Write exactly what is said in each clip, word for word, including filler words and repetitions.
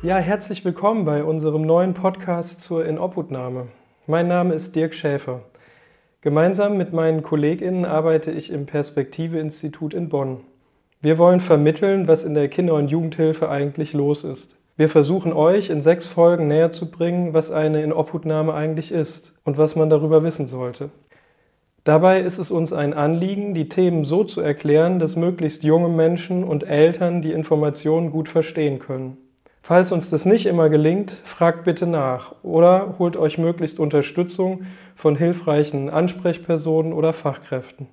Ja, herzlich willkommen bei unserem neuen Podcast zur Inobhutnahme. Mein Name ist Dirk Schäfer. Gemeinsam mit meinen KollegInnen arbeite ich im Perspektive-Institut in Bonn. Wir wollen vermitteln, was in der Kinder- und Jugendhilfe eigentlich los ist. Wir versuchen euch in sechs Folgen näher zu bringen, was eine Inobhutnahme eigentlich ist und was man darüber wissen sollte. Dabei ist es uns ein Anliegen, die Themen so zu erklären, dass möglichst junge Menschen und Eltern die Informationen gut verstehen können. Falls uns das nicht immer gelingt, fragt bitte nach oder holt euch möglichst Unterstützung von hilfreichen Ansprechpersonen oder Fachkräften.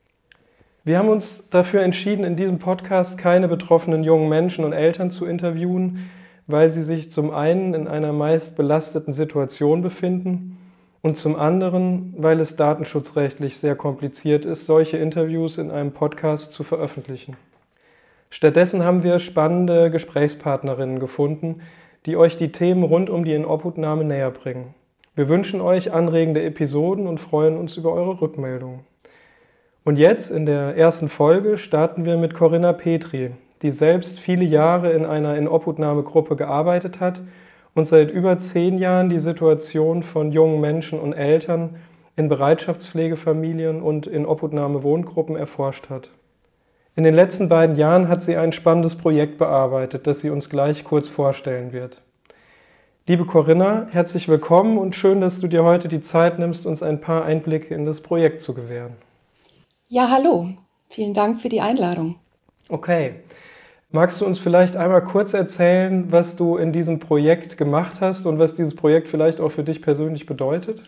Wir haben uns dafür entschieden, in diesem Podcast keine betroffenen jungen Menschen und Eltern zu interviewen, weil sie sich zum einen in einer meist belasteten Situation befinden und zum anderen, weil es datenschutzrechtlich sehr kompliziert ist, solche Interviews in einem Podcast zu veröffentlichen. Stattdessen haben wir spannende Gesprächspartnerinnen gefunden, die euch die Themen rund um die Inobhutnahme näher bringen. Wir wünschen euch anregende Episoden und freuen uns über eure Rückmeldungen. Und jetzt, in der ersten Folge, starten wir mit Corinna Petri, die selbst viele Jahre in einer Inobhutnahmegruppe gearbeitet hat und seit über zehn Jahren die Situation von jungen Menschen und Eltern in Bereitschaftspflegefamilien und Inobhutnahme-Wohngruppen erforscht hat. In den letzten beiden Jahren hat sie ein spannendes Projekt bearbeitet, das sie uns gleich kurz vorstellen wird. Liebe Corinna, herzlich willkommen und schön, dass du dir heute die Zeit nimmst, uns ein paar Einblicke in das Projekt zu gewähren. Ja, hallo. Vielen Dank für die Einladung. Okay. Magst du uns vielleicht einmal kurz erzählen, was du in diesem Projekt gemacht hast und was dieses Projekt vielleicht auch für dich persönlich bedeutet?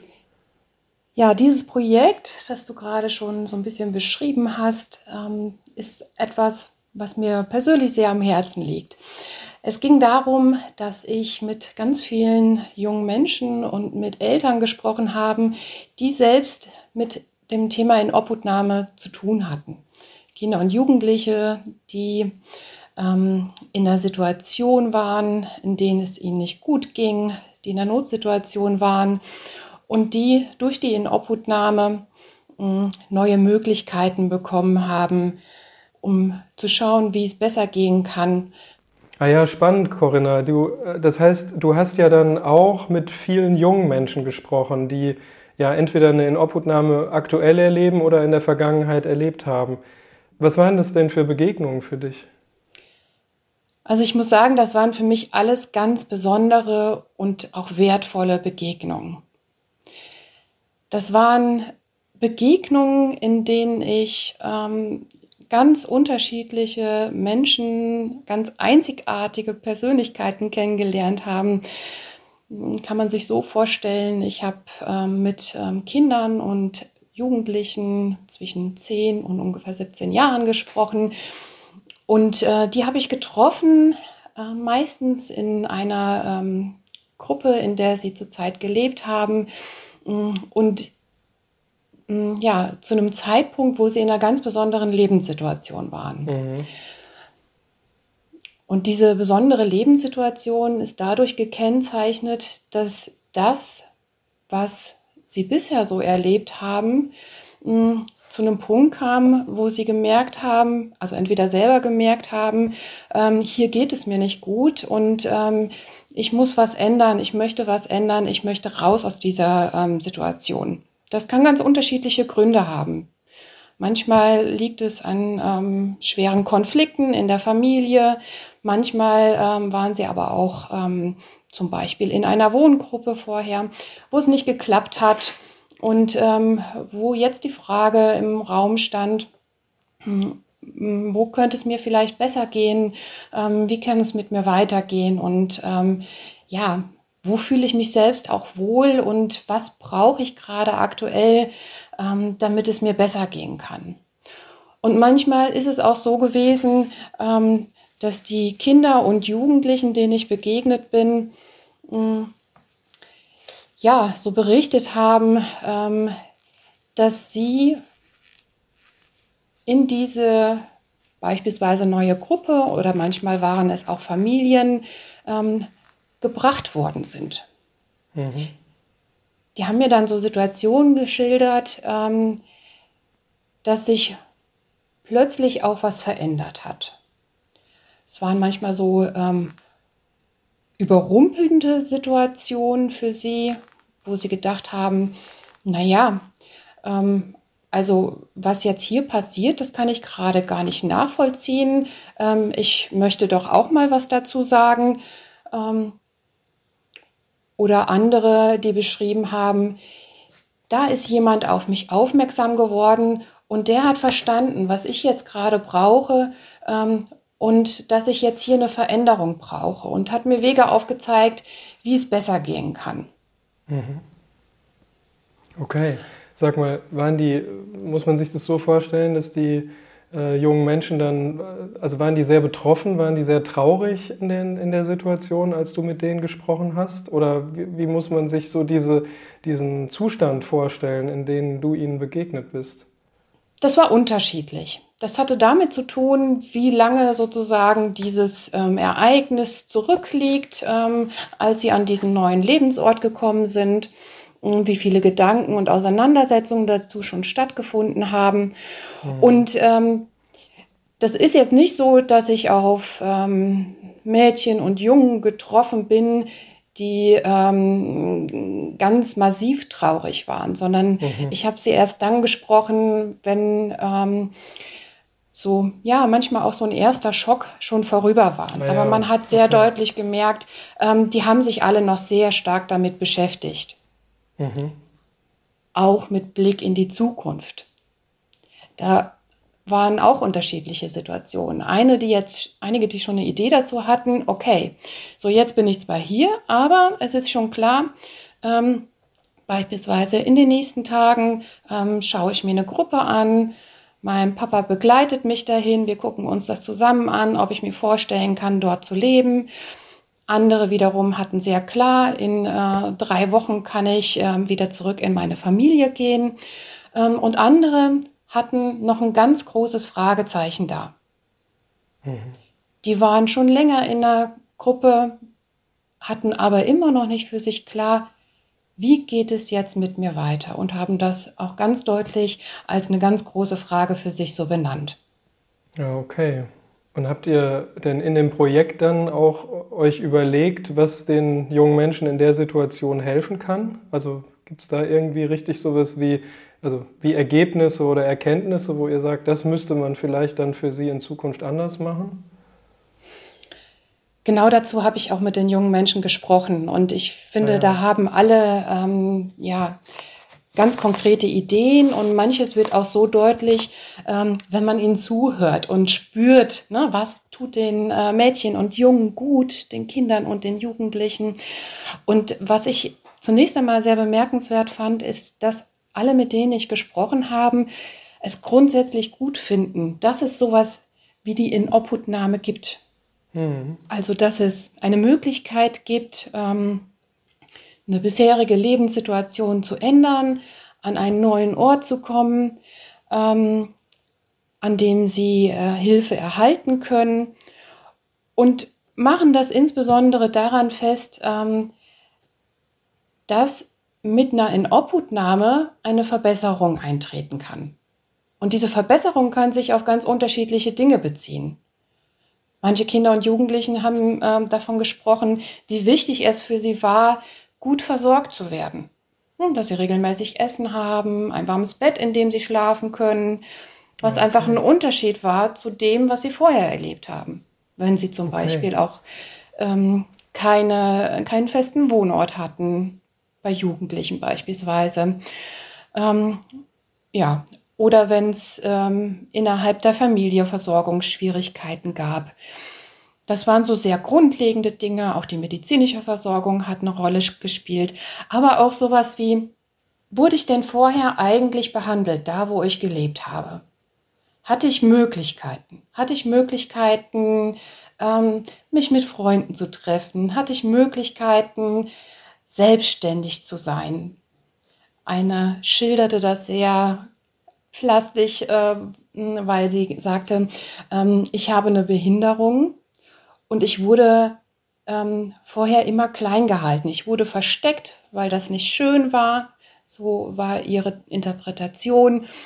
Ja, dieses Projekt, das du gerade schon so ein bisschen beschrieben hast, ist etwas, was mir persönlich sehr am Herzen liegt. Es ging darum, dass ich mit ganz vielen jungen Menschen und mit Eltern gesprochen habe, die selbst mit dem Thema Inobhutnahme zu tun hatten. Kinder und Jugendliche, die ähm, in einer Situation waren, in denen es ihnen nicht gut ging, die in einer Notsituation waren und die durch die Inobhutnahme mh, neue Möglichkeiten bekommen haben, um zu schauen, wie es besser gehen kann. Ah ja, spannend, Corinna. Du, das heißt, du hast ja dann auch mit vielen jungen Menschen gesprochen, die ja entweder eine Inobhutnahme aktuell erleben oder in der Vergangenheit erlebt haben. Was waren das denn für Begegnungen für dich? Also ich muss sagen, das waren für mich alles ganz besondere und auch wertvolle Begegnungen. Das waren Begegnungen, in denen ich ähm, ganz unterschiedliche Menschen, ganz einzigartige Persönlichkeiten kennengelernt habe. Kann man sich so vorstellen, ich habe ähm, mit ähm, Kindern und Jugendlichen zwischen zehn und ungefähr siebzehn Jahren gesprochen. Und äh, die habe ich getroffen, äh, meistens in einer ähm, Gruppe, in der sie zurzeit gelebt haben. Und mh, ja, zu einem Zeitpunkt, wo sie in einer ganz besonderen Lebenssituation waren. Mhm. Und diese besondere Lebenssituation ist dadurch gekennzeichnet, dass das, was sie bisher so erlebt haben, mh, zu einem Punkt kam, wo sie gemerkt haben, also entweder selber gemerkt haben, ähm, hier geht es mir nicht gut und ähm, ich muss was ändern, ich möchte was ändern, ich möchte raus aus dieser ähm, Situation. Das kann ganz unterschiedliche Gründe haben. Manchmal liegt es an ähm, schweren Konflikten in der Familie, manchmal ähm, waren sie aber auch ähm, zum Beispiel in einer Wohngruppe vorher, wo es nicht geklappt hat. Und ähm, wo jetzt die Frage im Raum stand, hm, wo könnte es mir vielleicht besser gehen, ähm, wie kann es mit mir weitergehen und ähm, ja, wo fühle ich mich selbst auch wohl und was brauche ich gerade aktuell, ähm, damit es mir besser gehen kann. Und manchmal ist es auch so gewesen, ähm, dass die Kinder und Jugendlichen, denen ich begegnet bin, mh, ja, so berichtet haben, ähm, dass sie in diese beispielsweise neue Gruppe oder manchmal waren es auch Familien ähm, gebracht worden sind. Mhm. Die haben mir dann so Situationen geschildert, ähm, dass sich plötzlich auch was verändert hat. Es waren manchmal so ähm, überrumpelnde Situation für Sie, wo Sie gedacht haben, naja, ähm, also was jetzt hier passiert, das kann ich gerade gar nicht nachvollziehen. Ähm, ich möchte doch auch mal was dazu sagen. Ähm, oder andere, die beschrieben haben, da ist jemand auf mich aufmerksam geworden und der hat verstanden, was ich jetzt gerade brauche, ähm, und dass ich jetzt hier eine Veränderung brauche und hat mir Wege aufgezeigt, wie es besser gehen kann. Mhm. Okay. Sag mal, waren die, muss man sich das so vorstellen, dass die äh, jungen Menschen dann, also waren die sehr betroffen, waren die sehr traurig in, den, in der Situation, als du mit denen gesprochen hast? Oder wie, wie muss man sich so diese, diesen Zustand vorstellen, in dem du ihnen begegnet bist? Das war unterschiedlich. Das hatte damit zu tun, wie lange sozusagen dieses ähm, Ereignis zurückliegt, ähm, als sie an diesen neuen Lebensort gekommen sind, und wie viele Gedanken und Auseinandersetzungen dazu schon stattgefunden haben. Mhm. Und ähm, das ist jetzt nicht so, dass ich auf ähm, Mädchen und Jungen getroffen bin, die ähm, ganz massiv traurig waren, sondern Mhm. ich habe sie erst dann gesprochen, wenn ähm, so, ja, manchmal auch so ein erster Schock schon vorüber waren. Aber Naja, man hat sehr okay. deutlich gemerkt, ähm, die haben sich alle noch sehr stark damit beschäftigt, Mhm. auch mit Blick in die Zukunft. Da waren auch unterschiedliche Situationen. Eine, die jetzt, einige, die schon eine Idee dazu hatten, okay, so jetzt bin ich zwar hier, aber es ist schon klar, ähm, beispielsweise in den nächsten Tagen ähm, schaue ich mir eine Gruppe an. Mein Papa begleitet mich dahin. Wir gucken uns das zusammen an, ob ich mir vorstellen kann, dort zu leben. Andere wiederum hatten sehr klar, in äh, drei Wochen kann ich äh, wieder zurück in meine Familie gehen. Ähm, und andere hatten noch ein ganz großes Fragezeichen da. Mhm. Die waren schon länger in der Gruppe, hatten aber immer noch nicht für sich klar, wie geht es jetzt mit mir weiter, und haben das auch ganz deutlich als eine ganz große Frage für sich so benannt. Ja, okay. Und habt ihr denn in dem Projekt dann auch euch überlegt, was den jungen Menschen in der Situation helfen kann? Also gibt es da irgendwie richtig sowas wie, also wie Ergebnisse oder Erkenntnisse, wo ihr sagt, das müsste man vielleicht dann für sie in Zukunft anders machen? Genau dazu habe ich auch mit den jungen Menschen gesprochen, und ich Ah finde, ja, da haben alle ähm, ja, ganz konkrete Ideen, und manches wird auch so deutlich, ähm, wenn man ihnen zuhört und spürt, ne, was tut den äh, Mädchen und Jungen gut, den Kindern und den Jugendlichen. Und was ich zunächst einmal sehr bemerkenswert fand, ist, dass alle, mit denen ich gesprochen habe, es grundsätzlich gut finden, dass es sowas wie die Inobhutnahme gibt. mhm. Also, dass es eine Möglichkeit gibt, ähm, eine bisherige Lebenssituation zu ändern, an einen neuen Ort zu kommen, ähm, an dem sie äh, Hilfe erhalten können, und machen das insbesondere daran fest, ähm, dass mit einer Inobhutnahme eine Verbesserung eintreten kann. Und diese Verbesserung kann sich auf ganz unterschiedliche Dinge beziehen. Manche Kinder und Jugendlichen haben ähm, davon gesprochen, wie wichtig es für sie war, gut versorgt zu werden. Hm, dass sie regelmäßig Essen haben, ein warmes Bett, in dem sie schlafen können, was Ja, einfach ein okay, Unterschied war zu dem, was sie vorher erlebt haben. Wenn sie zum okay. Beispiel auch ähm, keine, keinen festen Wohnort hatten, bei Jugendlichen beispielsweise. Ähm, ja, oder wenn es ähm, innerhalb der Familie Versorgungsschwierigkeiten gab. Das waren so sehr grundlegende Dinge. Auch die medizinische Versorgung hat eine Rolle gespielt. Aber auch sowas wie, wurde ich denn vorher eigentlich behandelt, da wo ich gelebt habe? Hatte ich Möglichkeiten? Hatte ich Möglichkeiten, ähm, mich mit Freunden zu treffen? Hatte ich Möglichkeiten, selbstständig zu sein? Eine schilderte das sehr plastisch, äh, weil sie sagte, ähm, ich habe eine Behinderung und ich wurde ähm, vorher immer klein gehalten. Ich wurde versteckt, weil das nicht schön war. So war ihre Interpretation.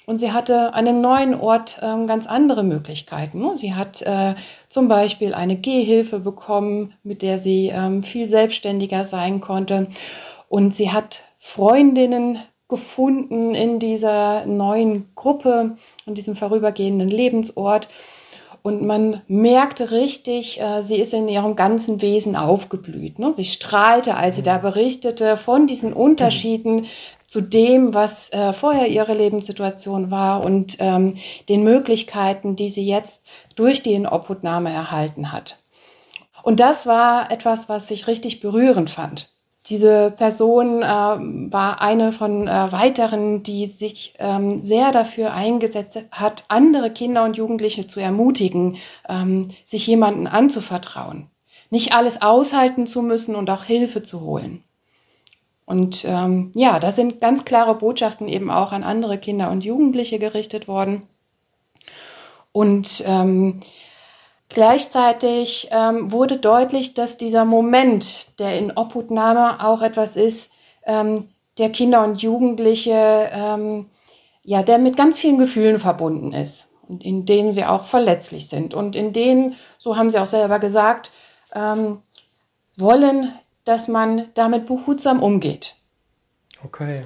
Und sie hatte an dem neuen Ort ähm, ganz andere Möglichkeiten. Ne? Sie hat äh, zum Beispiel eine Gehhilfe bekommen, mit der sie ähm, viel selbstständiger sein konnte. Und sie hat Freundinnen gefunden in dieser neuen Gruppe, in diesem vorübergehenden Lebensort. Und man merkte richtig, äh, sie ist in ihrem ganzen Wesen aufgeblüht. Ne? Sie strahlte, als sie da berichtete, von diesen Unterschieden zu dem, was äh, vorher ihre Lebenssituation war und ähm, den Möglichkeiten, die sie jetzt durch die Inobhutnahme erhalten hat. Und das war etwas, was ich richtig berührend fand. Diese Person äh, war eine von äh, weiteren, die sich ähm, sehr dafür eingesetzt hat, andere Kinder und Jugendliche zu ermutigen, ähm, sich jemandem anzuvertrauen, nicht alles aushalten zu müssen und auch Hilfe zu holen. Und ähm, ja, da sind ganz klare Botschaften eben auch an andere Kinder und Jugendliche gerichtet worden. Und ähm, Gleichzeitig ähm, wurde deutlich, dass dieser Moment der Inobhutnahme auch etwas ist, ähm, der Kinder und Jugendliche, ähm, ja, der mit ganz vielen Gefühlen verbunden ist und in dem sie auch verletzlich sind und in denen, so haben sie auch selber gesagt, ähm, wollen, dass man damit behutsam umgeht. Okay.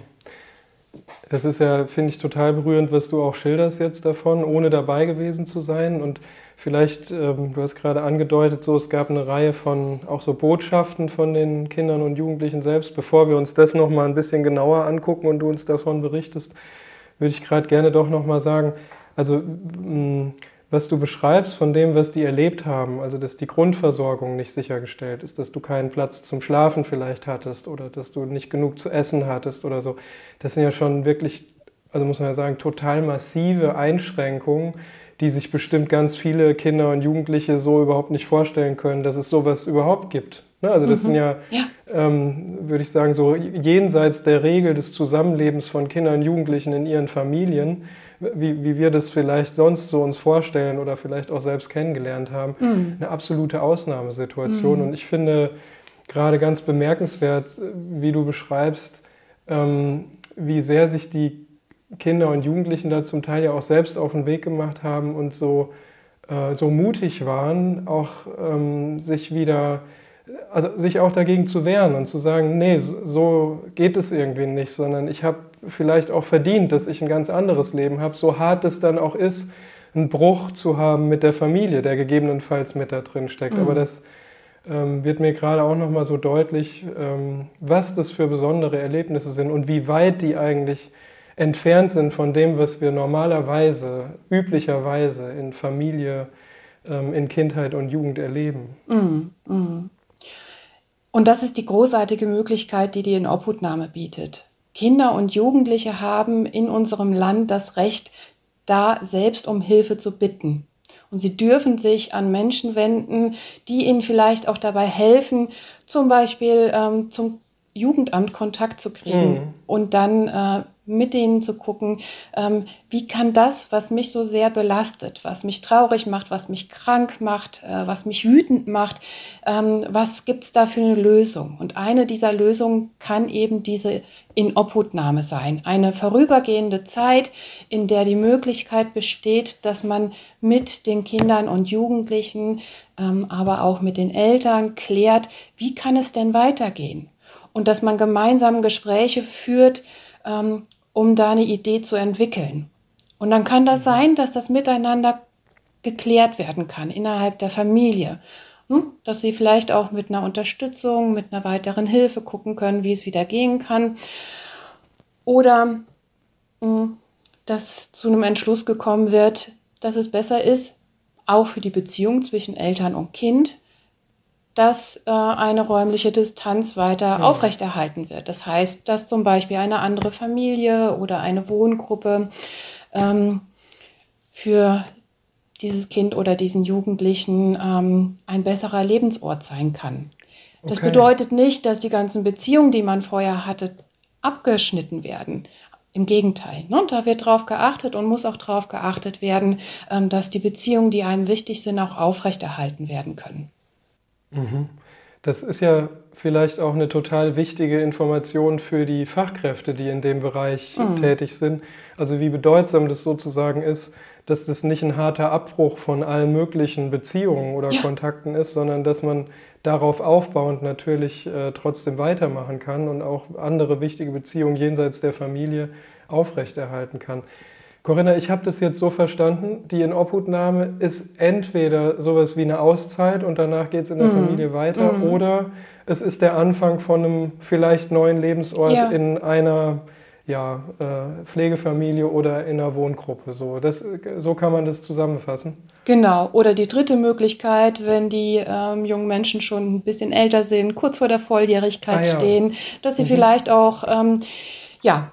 Das ist ja, finde ich, total berührend, was du auch schilderst jetzt davon, ohne dabei gewesen zu sein. Und vielleicht, ähm, du hast gerade angedeutet, so, es gab eine Reihe von auch so Botschaften von den Kindern und Jugendlichen selbst. Bevor wir uns das nochmal ein bisschen genauer angucken und du uns davon berichtest, würde ich gerade gerne doch nochmal sagen, also mh, was du beschreibst von dem, was die erlebt haben, also dass die Grundversorgung nicht sichergestellt ist, dass du keinen Platz zum Schlafen vielleicht hattest oder dass du nicht genug zu essen hattest oder so, das sind ja schon wirklich, also muss man ja sagen, total massive Einschränkungen, die sich bestimmt ganz viele Kinder und Jugendliche so überhaupt nicht vorstellen können, dass es sowas überhaupt gibt. Also das mhm. sind ja, ja. Ähm, würde ich sagen, so jenseits der Regel des Zusammenlebens von Kindern und Jugendlichen in ihren Familien, wie, wie wir das vielleicht sonst so uns vorstellen oder vielleicht auch selbst kennengelernt haben, mhm. eine absolute Ausnahmesituation. Mhm. Und ich finde gerade ganz bemerkenswert, wie du beschreibst, ähm, wie sehr sich die Kinder und Jugendlichen da zum Teil ja auch selbst auf den Weg gemacht haben und so, äh, so mutig waren, auch ähm, sich wieder, also sich auch dagegen zu wehren und zu sagen, nee, so, so geht es irgendwie nicht, sondern ich habe vielleicht auch verdient, dass ich ein ganz anderes Leben habe, so hart es dann auch ist, einen Bruch zu haben mit der Familie, der gegebenenfalls mit da drin steckt. Mhm. Aber das ähm, wird mir gerade auch nochmal so deutlich, ähm, was das für besondere Erlebnisse sind und wie weit die eigentlich entfernt sind von dem, was wir normalerweise, üblicherweise in Familie, ähm, in Kindheit und Jugend erleben. Mhm. Mhm. Und das ist die großartige Möglichkeit, die die Inobhutnahme bietet. Kinder und Jugendliche haben in unserem Land das Recht, da selbst um Hilfe zu bitten. Und sie dürfen sich an Menschen wenden, die ihnen vielleicht auch dabei helfen, zum Beispiel ähm, zum Jugendamt Kontakt zu kriegen mhm. und dann äh, mit denen zu gucken, ähm, wie kann das, was mich so sehr belastet, was mich traurig macht, was mich krank macht, äh, was mich wütend macht, ähm, was gibt es da für eine Lösung? Und eine dieser Lösungen kann eben diese Inobhutnahme sein. Eine vorübergehende Zeit, in der die Möglichkeit besteht, dass man mit den Kindern und Jugendlichen, ähm, aber auch mit den Eltern klärt, wie kann es denn weitergehen? Und dass man gemeinsam Gespräche führt, ähm, um da eine Idee zu entwickeln. Und dann kann das sein, dass das miteinander geklärt werden kann innerhalb der Familie. Hm? Dass sie vielleicht auch mit einer Unterstützung, mit einer weiteren Hilfe gucken können, wie es wieder gehen kann. Oder hm, dass zu einem Entschluss gekommen wird, dass es besser ist, auch für die Beziehung zwischen Eltern und Kind, dass äh, eine räumliche Distanz weiter ja. aufrechterhalten wird. Das heißt, dass zum Beispiel eine andere Familie oder eine Wohngruppe ähm, für dieses Kind oder diesen Jugendlichen ähm, ein besserer Lebensort sein kann. Das okay. bedeutet nicht, dass die ganzen Beziehungen, die man vorher hatte, abgeschnitten werden. Im Gegenteil, ne? Da wird drauf geachtet und muss auch drauf geachtet werden, ähm, dass die Beziehungen, die einem wichtig sind, auch aufrechterhalten werden können. Das ist ja vielleicht auch eine total wichtige Information für die Fachkräfte, die in dem Bereich mhm. tätig sind. Also wie bedeutsam das sozusagen ist, dass das nicht ein harter Abbruch von allen möglichen Beziehungen oder ja. Kontakten ist, sondern dass man darauf aufbauend natürlich äh, trotzdem weitermachen kann und auch andere wichtige Beziehungen jenseits der Familie aufrechterhalten kann. Corinna, ich habe das jetzt so verstanden, die Inobhutnahme ist entweder sowas wie eine Auszeit und danach geht es in der mhm. Familie weiter mhm. oder es ist der Anfang von einem vielleicht neuen Lebensort ja. in einer ja, äh, Pflegefamilie oder in einer Wohngruppe. So, das, so kann man das zusammenfassen. Genau, oder die dritte Möglichkeit, wenn die ähm, jungen Menschen schon ein bisschen älter sind, kurz vor der Volljährigkeit ah, ja. stehen, dass sie mhm. vielleicht auch ähm, ja,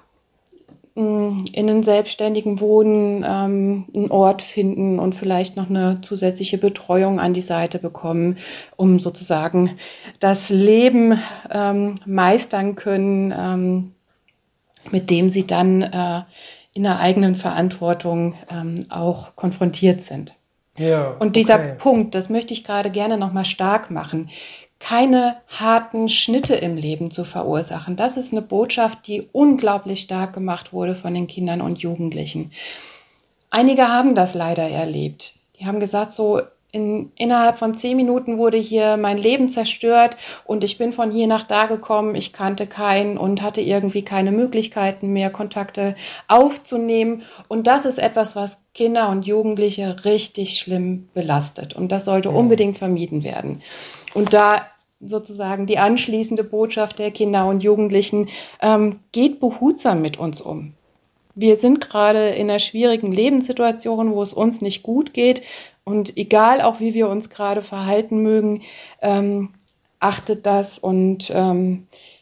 in einem selbstständigen Wohnen ähm, einen Ort finden und vielleicht noch eine zusätzliche Betreuung an die Seite bekommen, um sozusagen das Leben ähm, meistern können, ähm, mit dem sie dann äh, in der eigenen Verantwortung ähm, auch konfrontiert sind. Ja, und dieser okay. Punkt, das möchte ich gerade gerne nochmal stark machen, keine harten Schnitte im Leben zu verursachen. Das ist eine Botschaft, die unglaublich stark gemacht wurde von den Kindern und Jugendlichen. Einige haben das leider erlebt. Die haben gesagt, so in, innerhalb von zehn Minuten wurde hier mein Leben zerstört und ich bin von hier nach da gekommen. Ich kannte keinen und hatte irgendwie keine Möglichkeiten mehr, Kontakte aufzunehmen. Und das ist etwas, was Kinder und Jugendliche richtig schlimm belastet. Und das sollte unbedingt vermieden werden. Und da sozusagen die anschließende Botschaft der Kinder und Jugendlichen, ähm, geht behutsam mit uns um. Wir sind gerade in einer schwierigen Lebenssituation, wo es uns nicht gut geht. Und egal auch, wie wir uns gerade verhalten mögen, ähm, achtet das und ähm,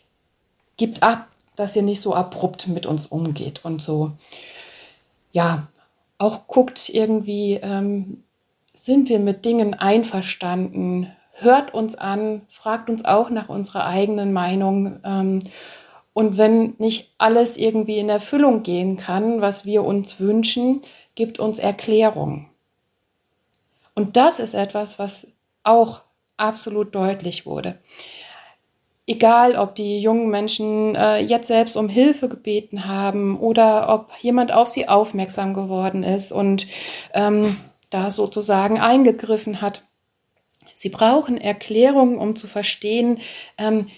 gibt Acht, dass ihr nicht so abrupt mit uns umgeht. Und so, ja, auch guckt irgendwie, ähm, sind wir mit Dingen einverstanden? Hört uns an, fragt uns auch nach unserer eigenen Meinung. Ähm, und wenn nicht alles irgendwie in Erfüllung gehen kann, was wir uns wünschen, gibt uns Erklärung. Und das ist etwas, was auch absolut deutlich wurde. Egal, ob die jungen Menschen äh, jetzt selbst um Hilfe gebeten haben oder ob jemand auf sie aufmerksam geworden ist und ähm, da sozusagen eingegriffen hat. Sie brauchen Erklärungen, um zu verstehen, ähm,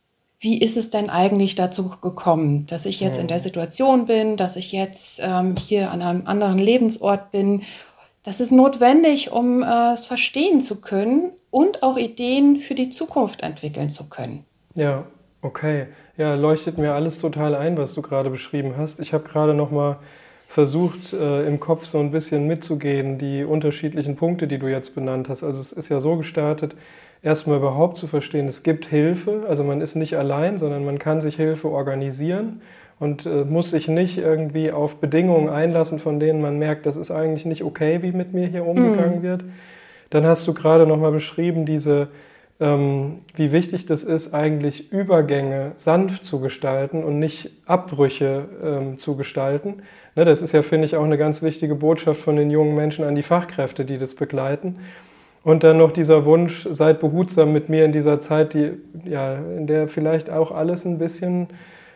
wie ist es denn eigentlich dazu gekommen, dass ich jetzt in der Situation bin, dass ich jetzt ähm, hier an einem anderen Lebensort bin. Das ist notwendig, um äh, es verstehen zu können und auch Ideen für die Zukunft entwickeln zu können. Ja, okay. Ja, leuchtet mir alles total ein, was du gerade beschrieben hast. Ich habe gerade noch mal versucht, äh, im Kopf so ein bisschen mitzugehen, die unterschiedlichen Punkte, die du jetzt benannt hast. Also es ist ja so gestartet, erstmal überhaupt zu verstehen, es gibt Hilfe, also man ist nicht allein, sondern man kann sich Hilfe organisieren und äh, muss sich nicht irgendwie auf Bedingungen einlassen, von denen man merkt, das ist eigentlich nicht okay, wie mit mir hier umgegangen mm. wird. Dann hast du gerade nochmal beschrieben, diese, ähm, wie wichtig das ist, eigentlich Übergänge sanft zu gestalten und nicht Abbrüche ähm, zu gestalten. Ne, das ist ja, finde ich, auch eine ganz wichtige Botschaft von den jungen Menschen an die Fachkräfte, die das begleiten. Und dann noch dieser Wunsch, seid behutsam mit mir in dieser Zeit, die, ja, in der vielleicht auch alles ein bisschen,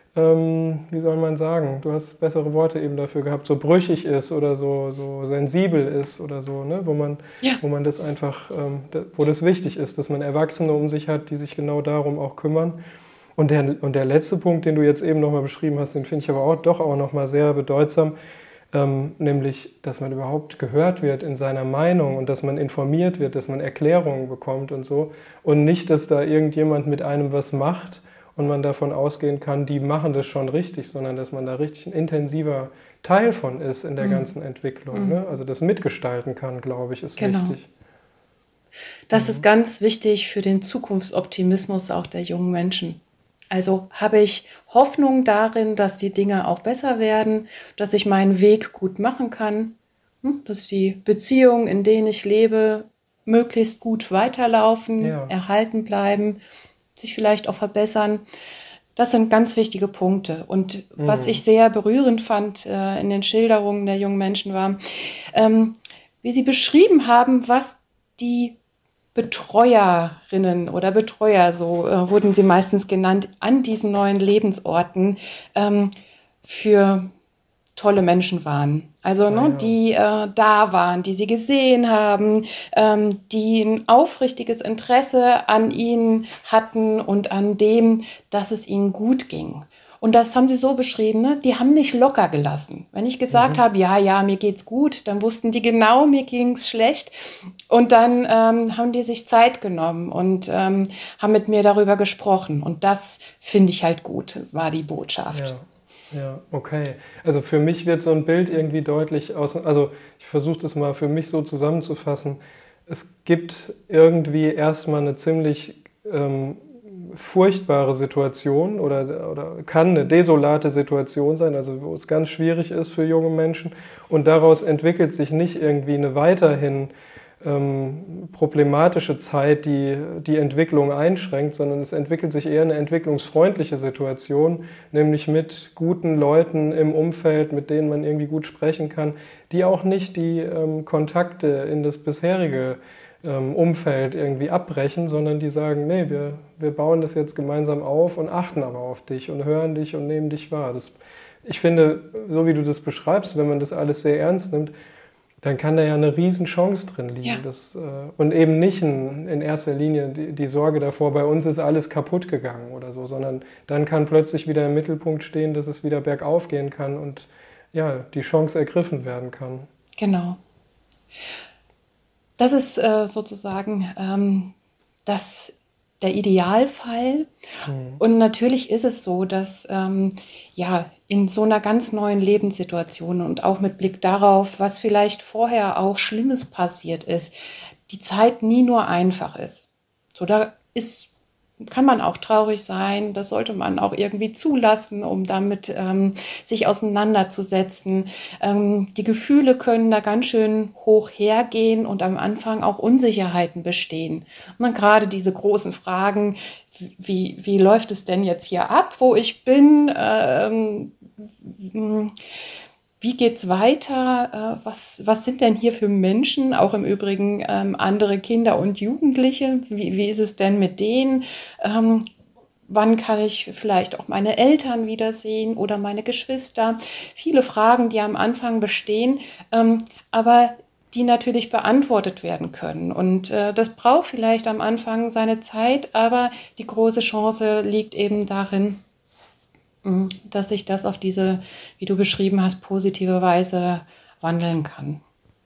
ähm, wie soll man sagen, du hast bessere Worte eben dafür gehabt, so brüchig ist oder so, so sensibel ist oder so, ne? wo man, ja. wo man das einfach, ähm, wo das wichtig ist, dass man Erwachsene um sich hat, die sich genau darum auch kümmern. Und der, und der letzte Punkt, den du jetzt eben nochmal beschrieben hast, den finde ich aber auch, doch auch nochmal sehr bedeutsam, ähm, nämlich, dass man überhaupt gehört wird in seiner Meinung und dass man informiert wird, dass man Erklärungen bekommt und so. Und nicht, dass da irgendjemand mit einem was macht und man davon ausgehen kann, die machen das schon richtig, sondern dass man da richtig ein intensiver Teil von ist in der mhm. ganzen Entwicklung. Mhm. Ne? Also das mitgestalten kann, glaube ich, ist genau. wichtig. Das mhm. ist ganz wichtig für den Zukunftsoptimismus auch der jungen Menschen. Also habe ich Hoffnung darin, dass die Dinge auch besser werden, dass ich meinen Weg gut machen kann, dass die Beziehungen, in denen ich lebe, möglichst gut weiterlaufen, ja. erhalten bleiben, sich vielleicht auch verbessern. Das sind ganz wichtige Punkte. Und mhm. was ich sehr berührend fand äh, in den Schilderungen der jungen Menschen war, ähm, wie sie beschrieben haben, was die Betreuerinnen oder Betreuer, so äh, wurden sie meistens genannt, an diesen neuen Lebensorten ähm, für tolle Menschen waren. Also ne, Ah, ja. die äh, da waren, die sie gesehen haben, ähm, die ein aufrichtiges Interesse an ihnen hatten und an dem, dass es ihnen gut ging. Und das haben sie so beschrieben, ne? Die haben nicht locker gelassen. Wenn ich gesagt Mhm. habe, ja, ja, mir geht's gut, dann wussten die genau, mir ging's schlecht. Und dann ähm, haben die sich Zeit genommen und ähm, haben mit mir darüber gesprochen. Und das finde ich halt gut. Das war die Botschaft. Ja, ja, okay. Also für mich wird so ein Bild irgendwie deutlich aus, also ich versuche das mal für mich so zusammenzufassen. Es gibt irgendwie erstmal eine ziemlich ähm, furchtbare Situation oder, oder kann eine desolate Situation sein, also wo es ganz schwierig ist für junge Menschen und daraus entwickelt sich nicht irgendwie eine weiterhin ähm, problematische Zeit, die die Entwicklung einschränkt, sondern es entwickelt sich eher eine entwicklungsfreundliche Situation, nämlich mit guten Leuten im Umfeld, mit denen man irgendwie gut sprechen kann, die auch nicht die ähm, Kontakte in das bisherige ähm, Umfeld irgendwie abbrechen, sondern die sagen, nee, wir, wir bauen das jetzt gemeinsam auf und achten aber auf dich und hören dich und nehmen dich wahr. Das, ich finde, so wie du das beschreibst, wenn man das alles sehr ernst nimmt, dann kann da ja eine Riesenchance drin liegen. Ja. Das, äh, und eben nicht in, in erster Linie die, die Sorge davor, bei uns ist alles kaputt gegangen oder so, sondern dann kann plötzlich wieder im Mittelpunkt stehen, dass es wieder bergauf gehen kann und ja, die Chance ergriffen werden kann. Genau. Das ist äh, sozusagen ähm, das, der Idealfall. Mhm. Und natürlich ist es so, dass ähm, ja in so einer ganz neuen Lebenssituation und auch mit Blick darauf, was vielleicht vorher auch Schlimmes passiert ist, die Zeit nie nur einfach ist. So, da ist kann man auch traurig sein, das sollte man auch irgendwie zulassen, um damit ähm, sich auseinanderzusetzen. Ähm, die Gefühle können da ganz schön hoch hergehen und am Anfang auch Unsicherheiten bestehen. Und dann gerade diese großen Fragen, wie, wie läuft es denn jetzt hier ab, wo ich bin? Ähm, Wie geht's weiter? Äh, was, was sind denn hier für Menschen? Auch im Übrigen ähm, andere Kinder und Jugendliche. Wie, wie ist es denn mit denen? Ähm, wann kann ich vielleicht auch meine Eltern wiedersehen oder meine Geschwister? Viele Fragen, die am Anfang bestehen, ähm, aber die natürlich beantwortet werden können. Und äh, das braucht vielleicht am Anfang seine Zeit, aber die große Chance liegt eben darin, dass sich das auf diese, wie du beschrieben hast, positive Weise wandeln kann.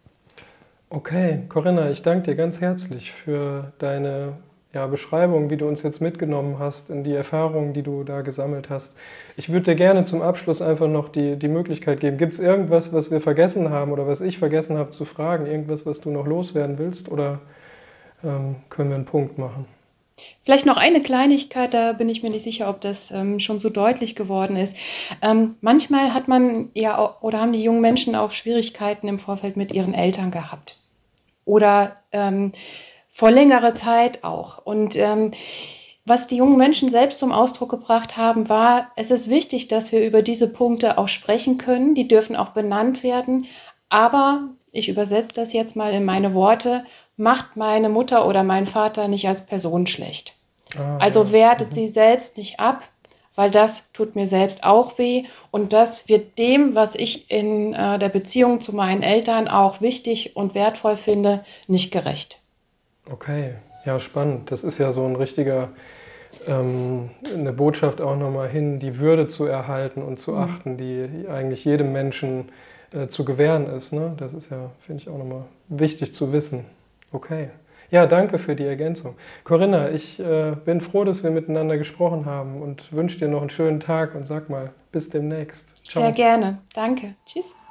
Okay, Corinna, ich danke dir ganz herzlich für deine ja, Beschreibung, wie du uns jetzt mitgenommen hast, in die Erfahrungen, die du da gesammelt hast. Ich würde dir gerne zum Abschluss einfach noch die, die Möglichkeit geben. Gibt es irgendwas, was wir vergessen haben oder was ich vergessen habe zu fragen? Irgendwas, was du noch loswerden willst? Oder ähm, können wir einen Punkt machen? Vielleicht noch eine Kleinigkeit, da bin ich mir nicht sicher, ob das ähm, schon so deutlich geworden ist. Ähm, manchmal hat man ja auch, oder haben die jungen Menschen auch Schwierigkeiten im Vorfeld mit ihren Eltern gehabt. Oder ähm, vor längerer Zeit auch. Und ähm, was die jungen Menschen selbst zum Ausdruck gebracht haben, war, es ist wichtig, dass wir über diese Punkte auch sprechen können. Die dürfen auch benannt werden. Aber ich übersetze das jetzt mal in meine Worte, macht meine Mutter oder mein Vater nicht als Person schlecht. Ah, Also ja. wertet Mhm. sie selbst nicht ab, weil das tut mir selbst auch weh und das wird dem, was ich in äh, der Beziehung zu meinen Eltern auch wichtig und wertvoll finde, nicht gerecht. Okay, ja, spannend. Das ist ja so ein richtiger, ähm, eine Botschaft auch nochmal hin, die Würde zu erhalten und zu achten, die eigentlich jedem Menschen äh, zu gewähren ist. Ne? Das ist ja, finde ich, auch nochmal wichtig zu wissen. Okay. Ja, danke für die Ergänzung. Corinna, ich äh, bin froh, dass wir miteinander gesprochen haben und wünsche dir noch einen schönen Tag und sag mal, bis demnächst. Ciao. Sehr gerne. Danke. Tschüss.